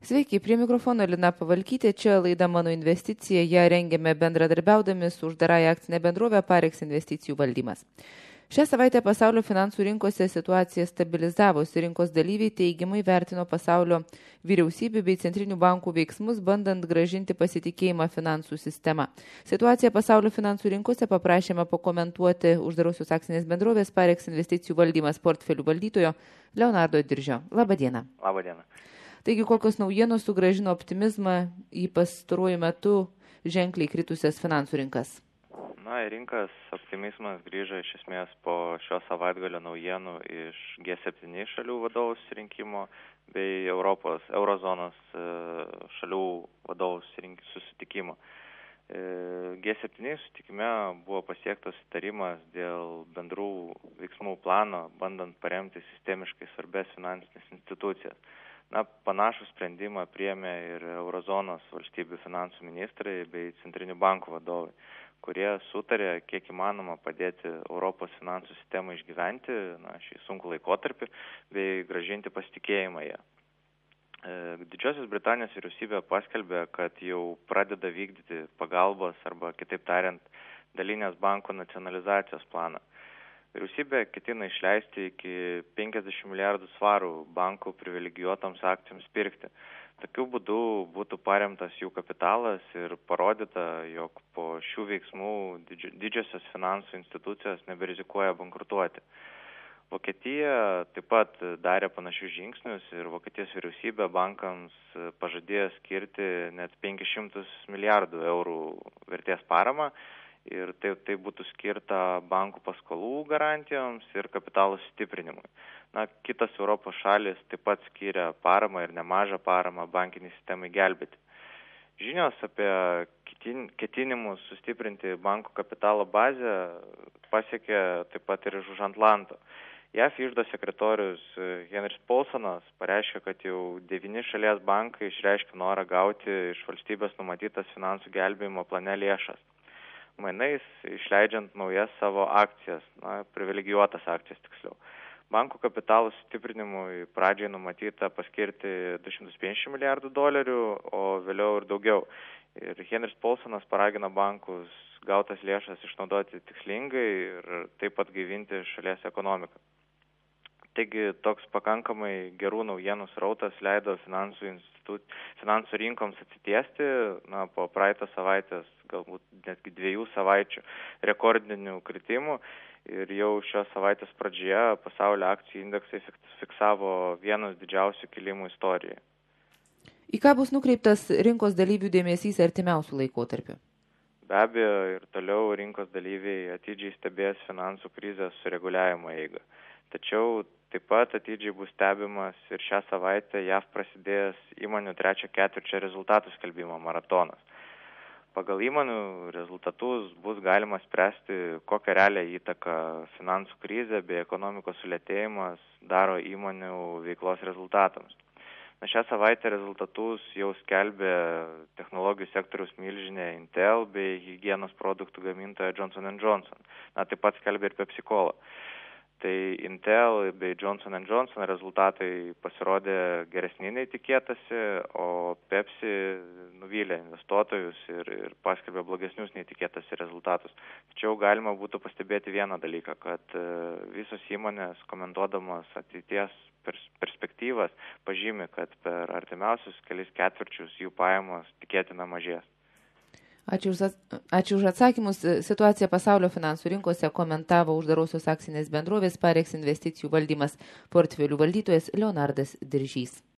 Sveiki, prie mikrofono Lina Pavalkytė, čia laida Mano investicija, ją rengiame bendradarbiaudami su uždarąja akcinė bendrovė Parex investicijų valdymas. Šią savaitę pasaulio finansų rinkose situacija stabilizavosi, rinkos dalyviai teigiamai vertino pasaulio vyriausybių bei centrinių bankų veiksmus, bandant grąžinti pasitikėjimą finansų sistema. Situaciją pasaulio finansų rinkose paprašėme pakomentuoti uždarosios akcinės bendrovės Parex investicijų valdymas portfelių valdytojo Leonardo Diržio. Labą dieną. Labą dieną. Taigi, kokios naujienos sugrąžino optimizmą į pastaruoju metu ženkliai kritusias finansų rinkas? Rinkas optimizmas grįžo iš esmės po šio savaitgalio naujienų iš G7 šalių vadovų susirinkimo bei eurozonos šalių vadovų susitikimo. G7 susitikime buvo pasiektas sutarimas dėl bendrų veiksmų plano, bandant paremti sistemiškai svarbės finansinės institucijas. Panašų sprendimą priėmė ir eurozonos valstybių finansų ministrai bei centrinių bankų vadovai, kurie sutarė, kiek įmanoma padėti Europos finansų sistemą išgyventi šį sunkų laikotarpį bei grąžinti pasitikėjimą ją. Didžiosios Britanijos vyriausybė paskelbė, kad jau pradeda vykdyti pagalbos arba, kitaip tariant, dalinės bankų nacionalizacijos planą. Vyriausybė ketina išleisti iki 50 milijardų svarų bankų privilegijuotoms akcijoms pirkti. Tokiu būdu būtų paremtas jų kapitalas ir parodyta, jog po šių veiksmų didžiosios finansų institucijos neberizikuoja bankrutuoti. Vokietija taip pat darė panašius žingsnius ir Vokietijos vyriausybė bankams pažadėjo skirti net 500 milijardų eurų vertės paramą. Ir tai būtų skirta bankų paskolų garantijoms ir kapitalo stiprinimui. Kitos Europos šalis taip pat skiria paramą ir nemažą paramą bankiniai sistemai gelbėti. Žinios apie ketinimus sustiprinti bankų kapitalo bazę pasiekė taip pat ir iš už Atlanto. JAF iždo sekretorius Henris Paulsonas pareiškė, kad jau 9 šalies bankai išreiškė norą gauti iš valstybės numatytas finansų gelbėjimo plane lėšas. Mainais išleidžiant naujas savo akcijas, privilegijuotas akcijas tiksliau. Bankų kapitalų stiprinimui pradžiai numatyta paskirti 250 milijardų dolerių, o vėliau ir daugiau. Ir Henris Paulsonas paragino bankus gautas lėšas išnaudoti tikslingai ir taip pat gaivinti šalies ekonomiką. Taigi toks pakankamai gerų naujienų srautas leido finansų rinkoms atsitiesti po praeitą savaitės, galbūt netgi 2 savaičių rekordinių kritimų. Ir jau šios savaitės pradžioje pasaulio akcijų indeksai fiksavo vienas didžiausių kilimų istorijoje. Į ką bus nukreiptas rinkos dalyvių dėmesys artimiausių laikotarpių? Be abejo, ir toliau rinkos dalyviai atidžiai stebės finansų krizės sureguliavimo eigą. Tačiau taip pat atidžiai bus stebimas ir šią savaitę JAV prasidėjęs įmonių 3. ketvirčio rezultatų skelbimo maratonas. Pagal įmonių rezultatus bus galima spręsti, kokią realią įtaką finansų krizė bei ekonomikos sulėtėjimas daro įmonių veiklos rezultatams. Šią savaitę rezultatus jau skelbė technologijų sektoriaus milžinė Intel bei higienos produktų gamintoja Johnson & Johnson. Taip pat skelbė ir Pepsi-Cola. Tai Intel bei Johnson & Johnson rezultatai pasirodė geresni nei tikėtasi, o Pepsi nuvylė investuotojus ir paskelbė blogesnius nei tikėtasi rezultatus. Tačiau galima būtų pastebėti vieną dalyką, kad visos įmonės komentuodamos ateities perspektyvas pažymi, kad per artimiausius kelis ketvirčius jų pajamos tikėtina mažės. Ačiū už atsakymus. Situaciją pasaulio finansų rinkose komentavo uždarosios akcinės bendrovės Parex investicijų valdymas portfelių valdytojas Leonardas Diržys.